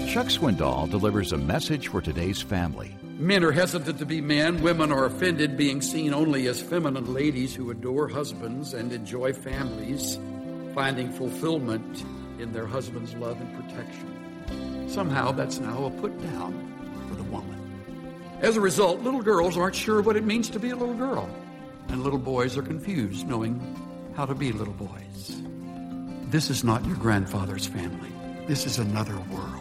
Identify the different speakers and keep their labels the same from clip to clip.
Speaker 1: Chuck Swindoll delivers a message for today's family.
Speaker 2: Men are hesitant to be men. Women are offended being seen only as feminine ladies who adore husbands and enjoy families, finding fulfillment in their husband's love and protection. Somehow that's now a put down for the woman. As a result, little girls aren't sure what it means to be a little girl, and little boys are confused knowing how to be little boys. This is not your grandfather's family. This is another world.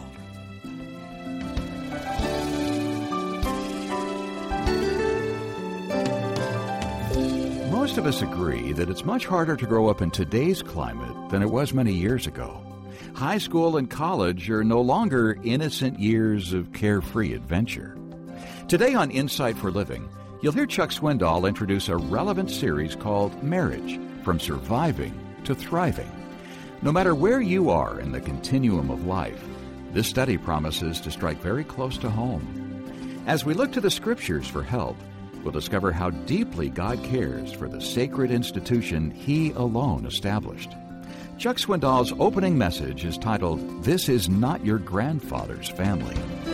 Speaker 1: Most of us agree that it's much harder to grow up in today's climate than it was many years ago. High school and college are no longer innocent years of carefree adventure. Today on Insight for Living, you'll hear Chuck Swindoll introduce a relevant series called Marriage, From Surviving to Thriving. No matter where you are in the continuum of life, this study promises to strike very close to home. As we look to the Scriptures for help, we'll discover how deeply God cares for the sacred institution He alone established. Chuck Swindoll's opening message is titled, "This is Not Your Grandfather's Family."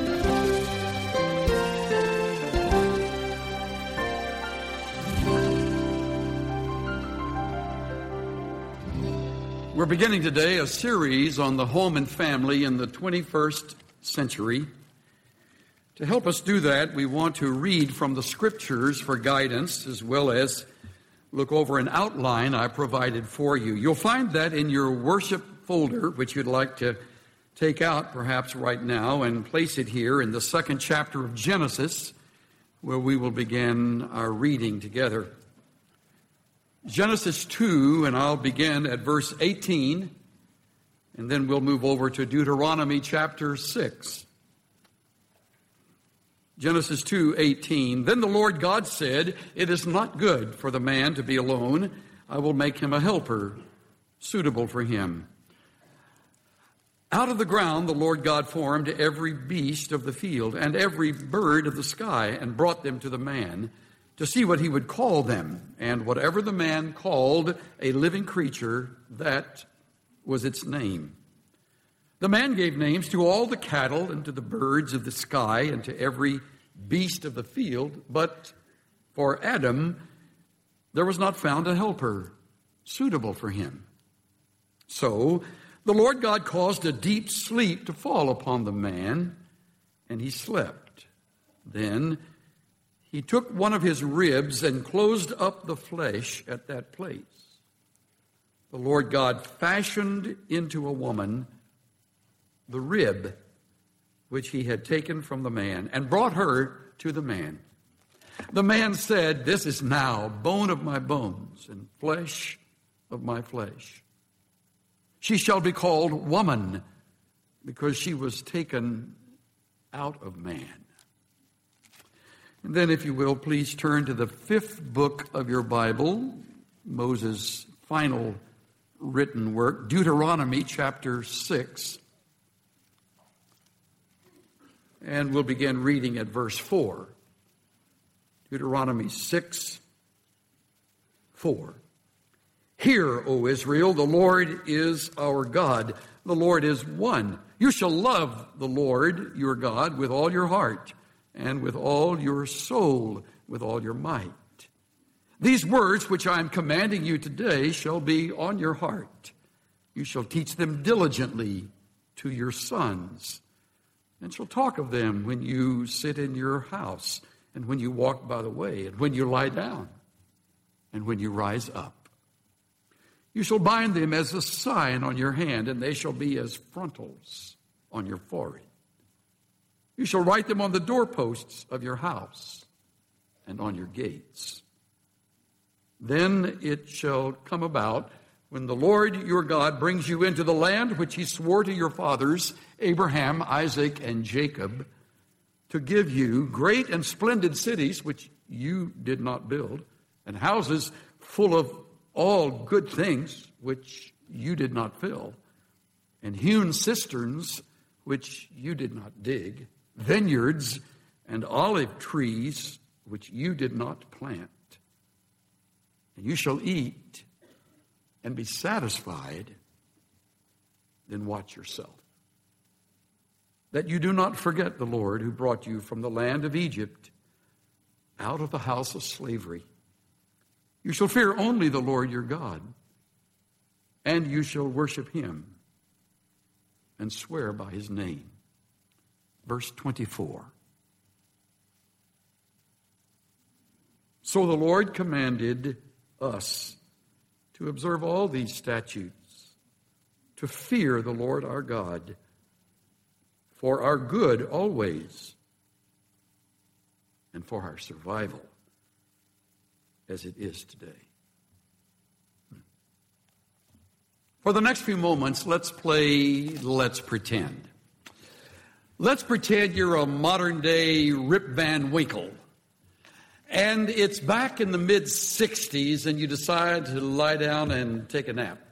Speaker 2: We're beginning today a series on the home and family in the 21st century. To help us do that, we want to read from the Scriptures for guidance, as well as look over an outline I provided for you. You'll find that in your worship folder, which you'd like to take out perhaps right now and place it here in the second chapter of Genesis, where we will begin our reading together. Genesis 2, and I'll begin at verse 18, and then we'll move over to Deuteronomy chapter 6. Genesis 2:18. Then the Lord God said, "It is not good for the man to be alone. I will make him a helper suitable for him." Out of the ground the Lord God formed every beast of the field and every bird of the sky and brought them to the man to see what he would call them. And whatever the man called a living creature, that was its name. The man gave names to all the cattle and to the birds of the sky and to every beast of the field. But for Adam, there was not found a helper suitable for him. So the Lord God caused a deep sleep to fall upon the man, and he slept. Then he took one of his ribs and closed up the flesh at that place. The Lord God fashioned into a woman the rib which he had taken from the man, and brought her to the man. The man said, "This is now bone of my bones and flesh of my flesh. She shall be called woman, because she was taken out of man." And then, if you will, please turn to the 5th book of your Bible, Moses' final written work, Deuteronomy chapter 6. And we'll begin reading at verse 4. Deuteronomy 6:4. "Hear, O Israel, the Lord is our God. The Lord is one. You shall love the Lord your God with all your heart, and with all your soul, with all your might. These words which I am commanding you today shall be on your heart. You shall teach them diligently to your sons, and shall talk of them when you sit in your house, and when you walk by the way, and when you lie down, and when you rise up. You shall bind them as a sign on your hand, and they shall be as frontals on your forehead. You shall write them on the doorposts of your house and on your gates. Then it shall come about, when the Lord your God brings you into the land which he swore to your fathers, Abraham, Isaac, and Jacob, to give you great and splendid cities which you did not build, and houses full of all good things which you did not fill, and hewn cisterns which you did not dig, vineyards and olive trees which you did not plant. And you shall eat and be satisfied, then watch yourself. that you do not forget the Lord who brought you from the land of Egypt out of the house of slavery. You shall fear only the Lord your God, and you shall worship him and swear by his name. Verse 24. So the Lord commanded us to observe all these statutes, to fear the Lord our God, for our good always, and for our survival, as it is today. For the next few moments, let's play Let's Pretend. Let's pretend you're a modern-day Rip Van Winkle, and it's back in the mid-'60s, and you decide to lie down and take a nap.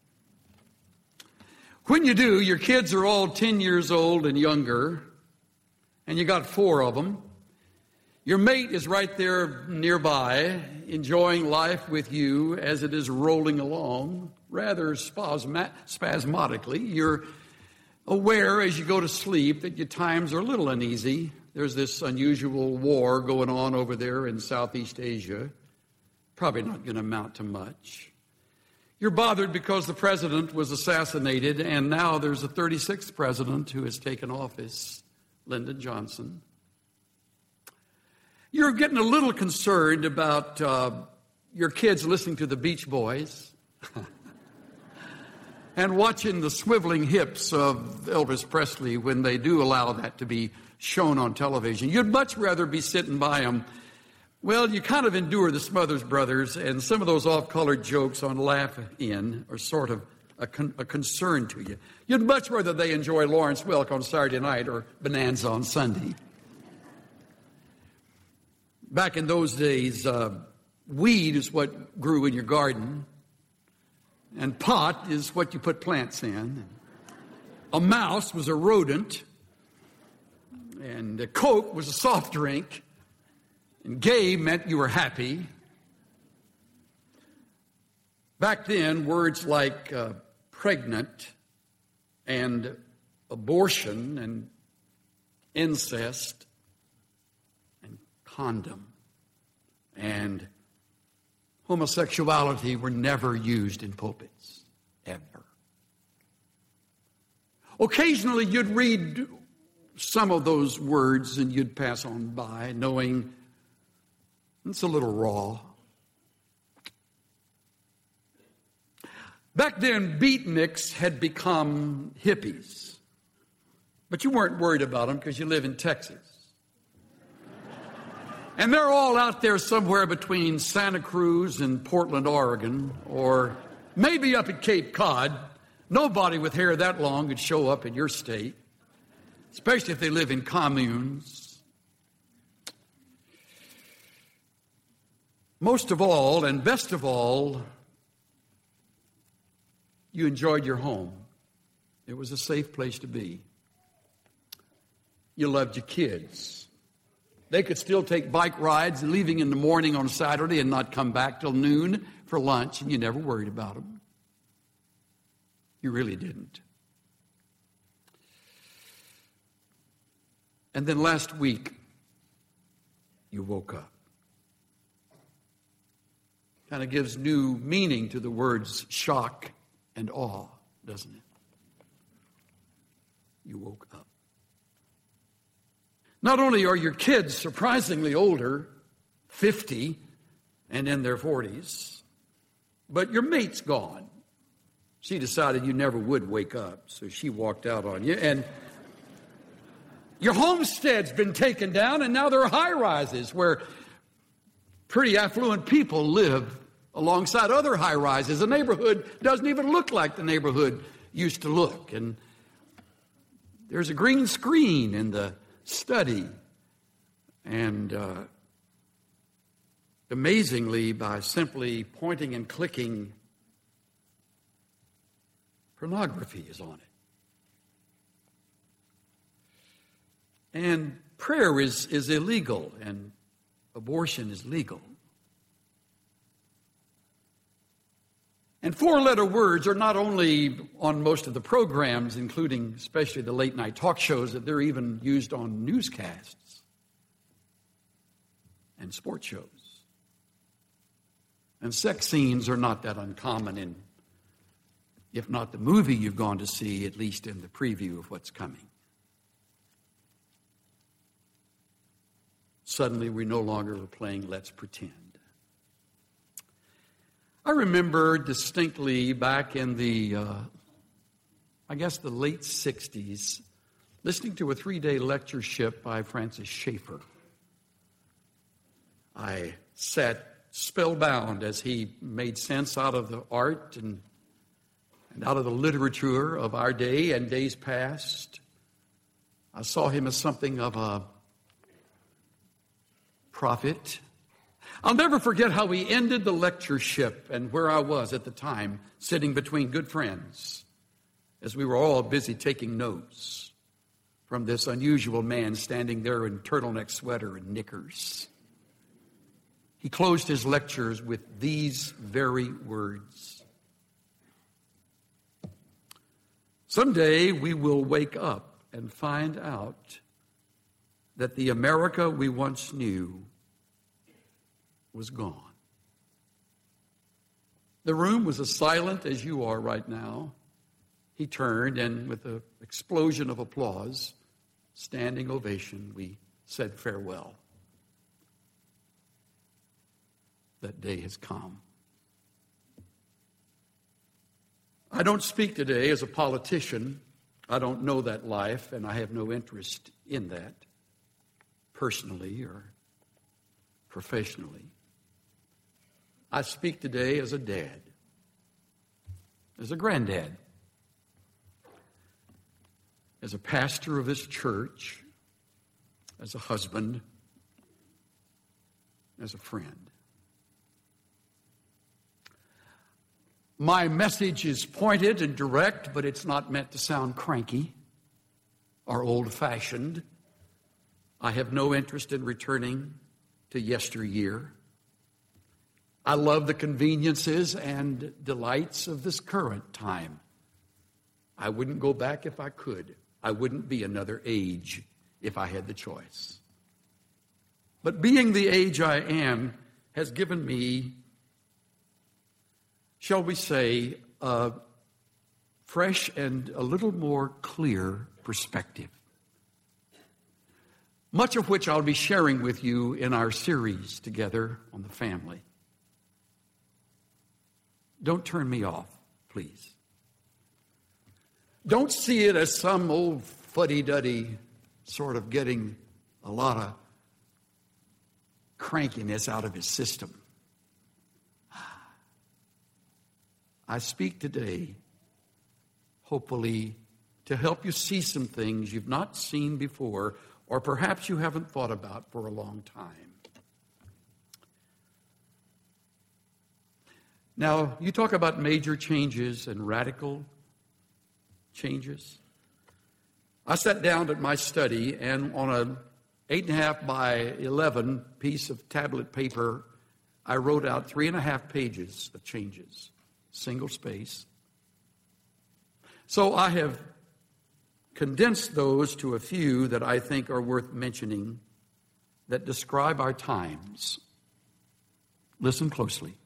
Speaker 2: When you do, your kids are all 10 years old and younger, and you got 4 of them. Your mate is right there nearby, enjoying life with you as it is rolling along, rather spasmodically. You're aware as you go to sleep that your times are a little uneasy. There's this unusual war going on over there in Southeast Asia. Probably not going to amount to much. You're bothered because the president was assassinated, and now there's a 36th president who has taken office, Lyndon Johnson. You're getting a little concerned about your kids listening to the Beach Boys and watching the swiveling hips of Elvis Presley when they do allow that to be shown on television. You'd much rather be sitting by them. Well, you kind of endure the Smothers Brothers, and some of those off-colored jokes on Laugh In are sort of a concern to you. You'd much rather they enjoy Lawrence Welk on Saturday night or Bonanza on Sunday. Back in those days, weed is what grew in your garden, and pot is what you put plants in. A mouse was a rodent, and a Coke was a soft drink, and gay meant you were happy. Back then, words like pregnant and abortion and incest and condom and homosexuality were never used in pulpits, ever. Occasionally, you'd read some of those words and you'd pass on by, knowing it's a little raw. Back then, beatniks had become hippies. But you weren't worried about them because you live in Texas. And they're all out there somewhere between Santa Cruz and Portland, Oregon, or maybe up at Cape Cod. Nobody with hair that long could show up in your state, especially if they live in communes. Most of all, and best of all, you enjoyed your home. It was a safe place to be. You loved your kids. They could still take bike rides, leaving in the morning on Saturday and not come back till noon for lunch, and you never worried about them. You really didn't. And then last week, you woke up. Kind of gives new meaning to the words shock and awe, doesn't it? You woke up. Not only are your kids surprisingly older, 50 and in their 40s, but your mate's gone. She decided you never would wake up, so she walked out on you. And your homestead's been taken down, and now there are high-rises where pretty affluent people live alongside other high-rises. The neighborhood doesn't even look like the neighborhood used to look. And there's a green screen in the study. And amazingly, by simply pointing and clicking, pornography is on it. And prayer is illegal, and abortion is legal. And four-letter words are not only on most of the programs, including especially the late-night talk shows, that they're even used on newscasts and sports shows. And sex scenes are not that uncommon in, if not the movie you've gone to see, at least in the preview of what's coming. Suddenly, we no longer are playing Let's Pretend. I remember distinctly back in the late 60s, listening to a 3-day lectureship by Francis Schaeffer. I sat spellbound as he made sense out of the art and out of the literature of our day and days past. I saw him as something of a prophet. I'll never forget how he ended the lectureship and where I was at the time, sitting between good friends, as we were all busy taking notes from this unusual man standing there in turtleneck sweater and knickers. He closed his lectures with these very words. Someday we will wake up and find out that the America we once knew was gone. The room was as silent as you are right now. He turned, and with an explosion of applause, standing ovation, we said farewell. That day has come. I don't speak today as a politician. I don't know that life, and I have no interest in that, personally or professionally. I speak today as a dad, as a granddad, as a pastor of this church, as a husband, as a friend. My message is pointed and direct, but it's not meant to sound cranky or old-fashioned. I have no interest in returning to yesteryear. I love the conveniences and delights of this current time. I wouldn't go back if I could. I wouldn't be another age if I had the choice. But being the age I am has given me, shall we say, a fresh and a little more clear perspective, much of which I'll be sharing with you in our series together on the family. Don't turn me off, please. Don't see it as some old fuddy-duddy sort of getting a lot of crankiness out of his system. I speak today, hopefully, to help you see some things you've not seen before, or perhaps you haven't thought about for a long time. Now, you talk about major changes and radical changes. I sat down at my study, and on a 8.5 by 11 piece of tablet paper, I wrote out 3.5 pages of changes, single space. So I have condensed those to a few that I think are worth mentioning that describe our times. Listen closely.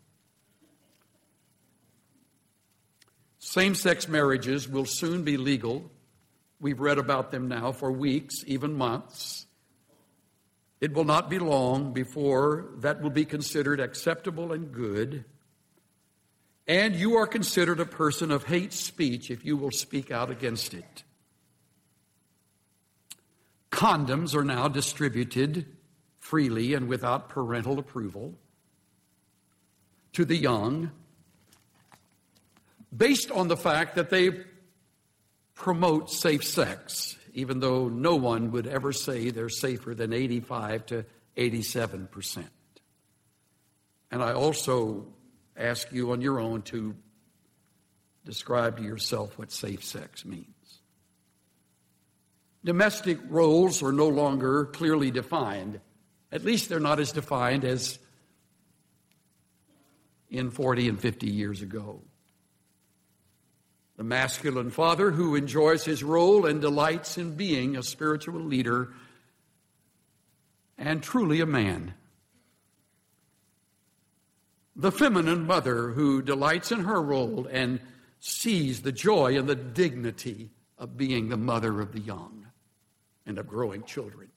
Speaker 2: Same-sex marriages will soon be legal. We've read about them now for weeks, even months. It will not be long before that will be considered acceptable and good. And you are considered a person of hate speech if you will speak out against it. Condoms are now distributed freely and without parental approval to the young, based on the fact that they promote safe sex, even though no one would ever say they're safer than 85 to 87%. And I also ask you on your own to describe to yourself what safe sex means. Domestic roles are no longer clearly defined. At least they're not as defined as in 40 and 50 years ago. The masculine father who enjoys his role and delights in being a spiritual leader and truly a man. The feminine mother who delights in her role and sees the joy and the dignity of being the mother of the young and of growing children.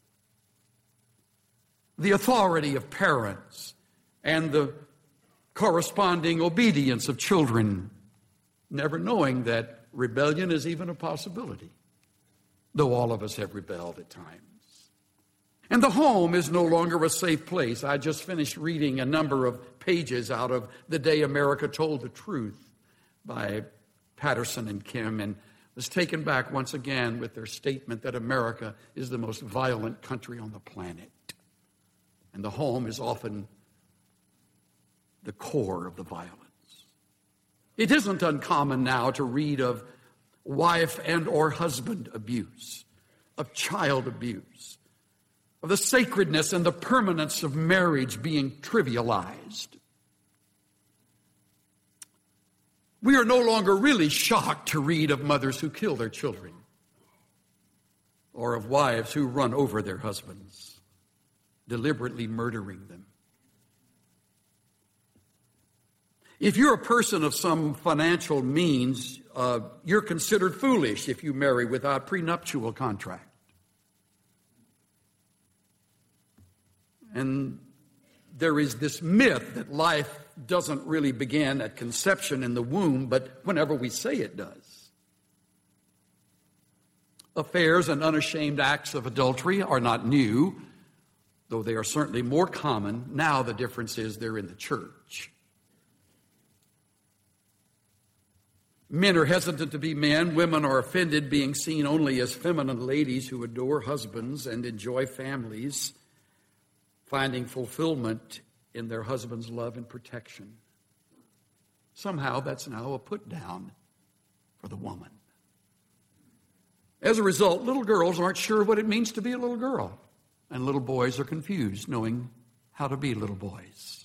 Speaker 2: The authority of parents and the corresponding obedience of children, never knowing that rebellion is even a possibility, though all of us have rebelled at times. And the home is no longer a safe place. I just finished reading a number of pages out of The Day America Told the Truth by Patterson and Kim, and was taken back once again with their statement that America is the most violent country on the planet. And the home is often the core of the violence. It isn't uncommon now to read of wife and or husband abuse, of child abuse, of the sacredness and the permanence of marriage being trivialized. We are no longer really shocked to read of mothers who kill their children or of wives who run over their husbands, deliberately murdering them. If you're a person of some financial means, you're considered foolish if you marry without prenuptial contract. And there is this myth that life doesn't really begin at conception in the womb, but whenever we say it does. Affairs and unashamed acts of adultery are not new, though they are certainly more common. Now the difference is they're in the church. Men are hesitant to be men. Women are offended being seen only as feminine ladies who adore husbands and enjoy families, finding fulfillment in their husband's love and protection. Somehow that's now a put down for the woman. As a result, little girls aren't sure what it means to be a little girl, and little boys are confused knowing how to be little boys.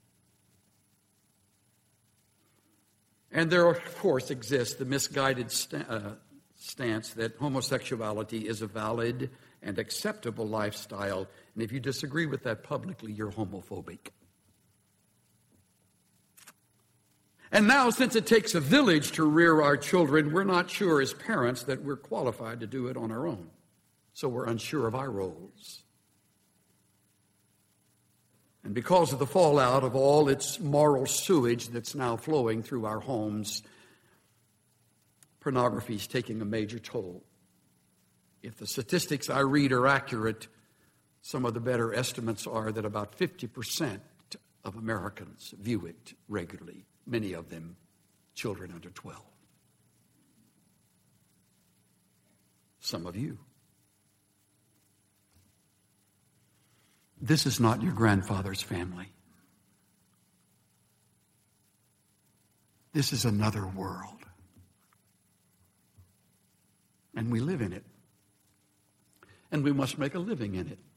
Speaker 2: And there, of course, exists the misguided stance that homosexuality is a valid and acceptable lifestyle, and if you disagree with that publicly, you're homophobic. And now, since it takes a village to rear our children, we're not sure as parents that we're qualified to do it on our own. So we're unsure of our roles. And because of the fallout of all its moral sewage that's now flowing through our homes, pornography is taking a major toll. If the statistics I read are accurate, some of the better estimates are that about 50% of Americans view it regularly, many of them children under 12. Some of you. This is not your grandfather's family. This is another world. And we live in it. And we must make a living in it.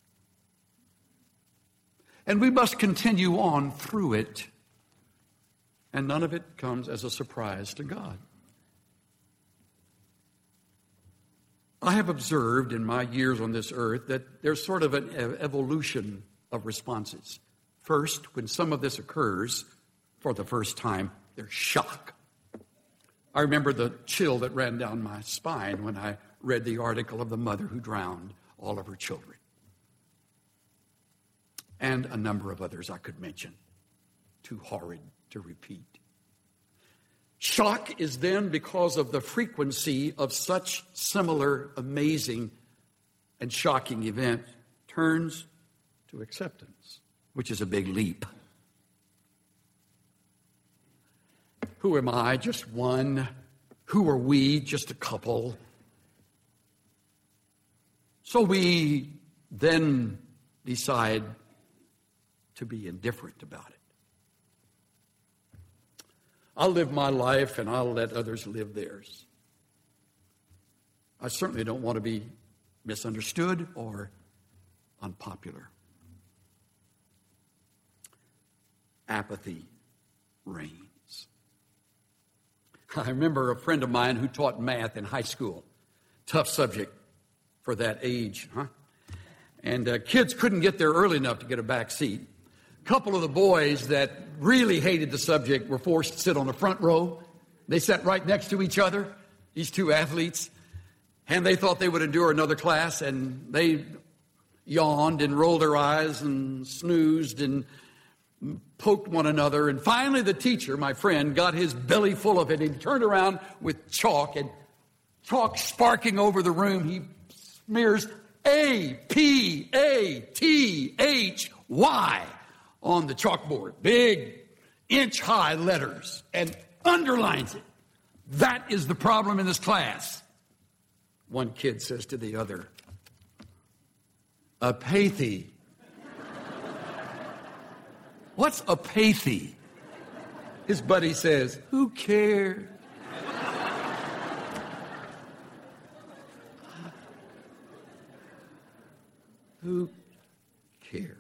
Speaker 2: And we must continue on through it. And none of it comes as a surprise to God. I have observed in my years on this earth that there's sort of an evolution of responses. First, when some of this occurs for the first time, there's shock. I remember the chill that ran down my spine when I read the article of the mother who drowned all of her children. And a number of others I could mention. Too horrid to repeat. Shock is then, because of the frequency of such similar, amazing, and shocking events, turns to acceptance, which is a big leap. Who am I? Just one. Who are we? Just a couple. So we then decide to be indifferent about it. I'll live my life and I'll let others live theirs. I certainly don't want to be misunderstood or unpopular. Apathy reigns. I remember a friend of mine who taught math in high school. Tough subject for that age, huh? And kids couldn't get there early enough to get a back seat. A couple of the boys that really hated the subject were forced to sit on the front row. They sat right next to each other, these two athletes, and they thought they would endure another class, and they yawned and rolled their eyes and snoozed and poked one another. And finally the teacher, my friend, got his belly full of it. He turned around with chalk, and chalk sparking over the room. He smears A-P-A-T-H-Y on the chalkboard. Big inch-high letters. And underlines it. That is the problem in this class. One kid says to the other, apathy. What's apathy? His buddy says, who cares? Who cares?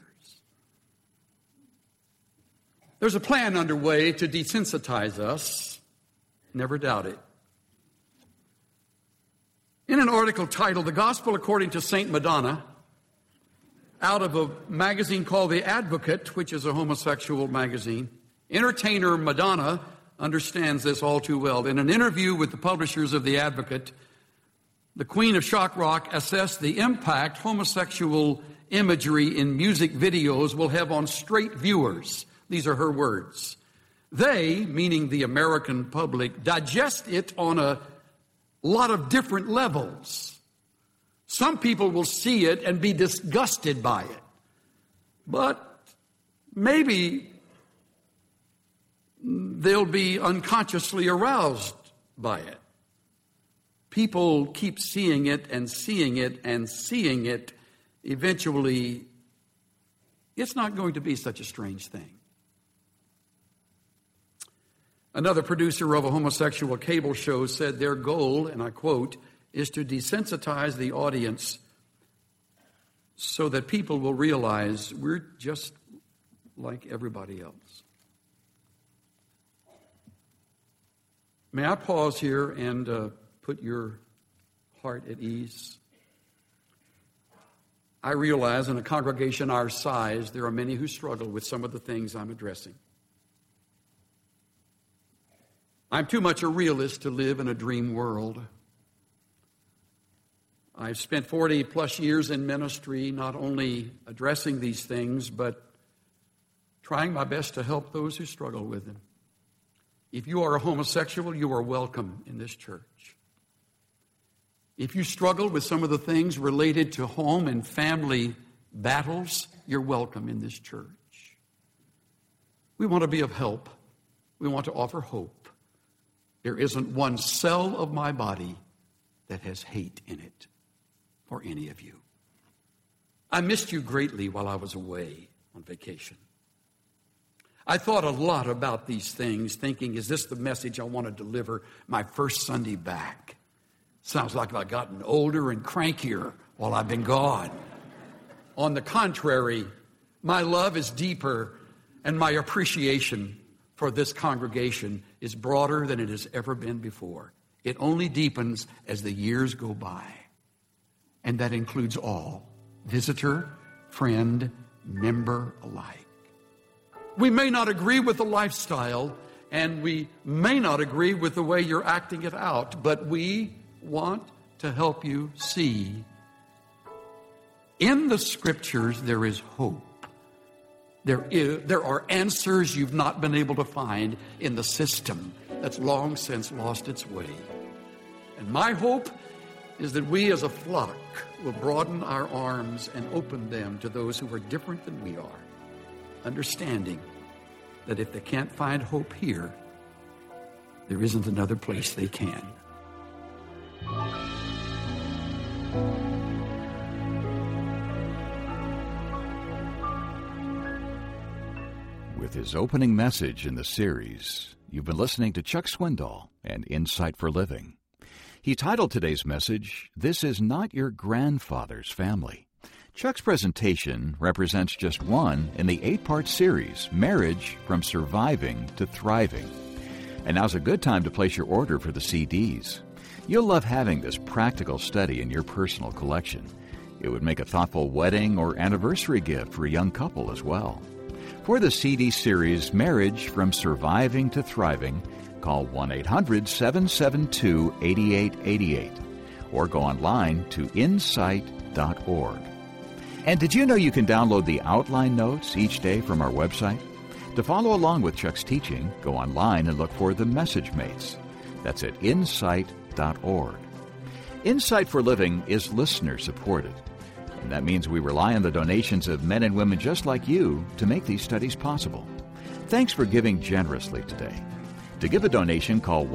Speaker 2: There's a plan underway to desensitize us. Never doubt it. In an article titled The Gospel According to Saint Madonna, out of a magazine called The Advocate, which is a homosexual magazine, entertainer Madonna understands this all too well. In an interview with the publishers of The Advocate, the Queen of Shock Rock assessed the impact homosexual imagery in music videos will have on straight viewers. These are her words. They, meaning the American public, digest it on a lot of different levels. Some people will see it and be disgusted by it. But maybe they'll be unconsciously aroused by it. People keep seeing it and seeing it and seeing it. Eventually, it's not going to be such a strange thing. Another producer of a homosexual cable show said their goal, and I quote, is to desensitize the audience so that people will realize we're just like everybody else. May I pause here and put your heart at ease? I realize in a congregation our size, there are many who struggle with some of the things I'm addressing. I'm too much a realist to live in a dream world. I've spent 40 plus years in ministry, not only addressing these things, but trying my best to help those who struggle with them. If you are a homosexual, you are welcome in this church. If you struggle with some of the things related to home and family battles, you're welcome in this church. We want to be of help. We want to offer hope. There isn't one cell of my body that has hate in it for any of you. I missed you greatly while I was away on vacation. I thought a lot about these things, thinking, is this the message I want to deliver my first Sunday back? Sounds like I've gotten older and crankier while I've been gone. On the contrary, my love is deeper and my appreciation for this congregation is broader than it has ever been before. It only deepens as the years go by. And that includes all, visitor, friend, member alike. We may not agree with the lifestyle, and we may not agree with the way you're acting it out, but we want to help you see in the Scriptures there is hope. There are answers you've not been able to find in the system that's long since lost its way. And my hope is that we as a flock will broaden our arms and open them to those who are different than we are, understanding that if they can't find hope here, there isn't another place they can.
Speaker 1: With his opening message in the series, you've been listening to Chuck Swindoll and Insight for Living. He titled today's message, This Is Not Your Grandfather's Family. Chuck's presentation represents just one in the 8-part series, Marriage from Surviving to Thriving. And now's a good time to place your order for the CDs. You'll love having this practical study in your personal collection. It would make a thoughtful wedding or anniversary gift for a young couple as well. For the CD series, Marriage from Surviving to Thriving, call 1-800-772-8888 or go online to insight.org. And did you know you can download the outline notes each day from our website? To follow along with Chuck's teaching, go online and look for the Message Mates. That's at insight.org. Insight for Living is listener-supported. And that means we rely on the donations of men and women just like you to make these studies possible. Thanks for giving generously today. To give a donation, call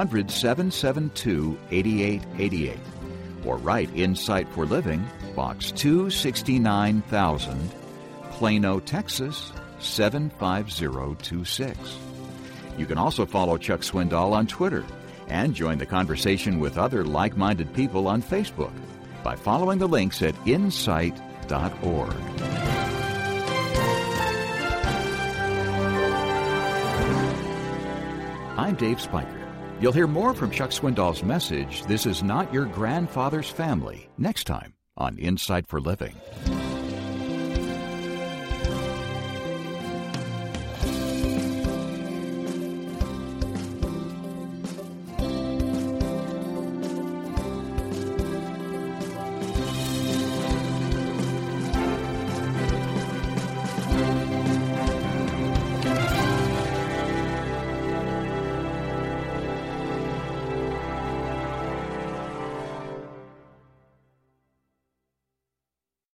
Speaker 1: 1-800-772-8888 or write Insight for Living, Box 269,000, Plano, Texas, 75026. You can also follow Chuck Swindoll on Twitter and join the conversation with other like-minded people on Facebook by following the links at insight.org. I'm Dave Spiker. You'll hear more from Chuck Swindoll's message, This Is Not Your Grandfather's Family, next time on Insight for Living.